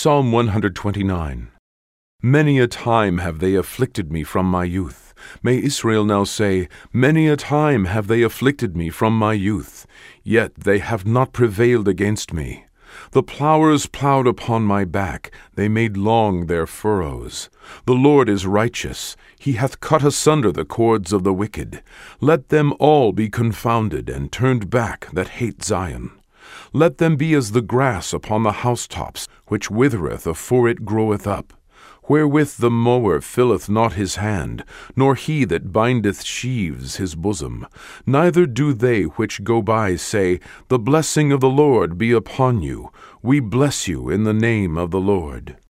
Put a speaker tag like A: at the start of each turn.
A: Psalm 129. Many a time have they afflicted me from my youth. May Israel now say, Many a time have they afflicted me from my youth, yet they have not prevailed against me. The plowers plowed upon my back, they made long their furrows. The Lord is righteous, he hath cut asunder the cords of the wicked. Let them all be confounded and turned back that hate Zion. Let them be as the grass upon the housetops, which withereth afore it groweth up, wherewith the mower filleth not his hand, nor he that bindeth sheaves his bosom. Neither do they which go by say, The blessing of the Lord be upon you. We bless you in the name of the Lord.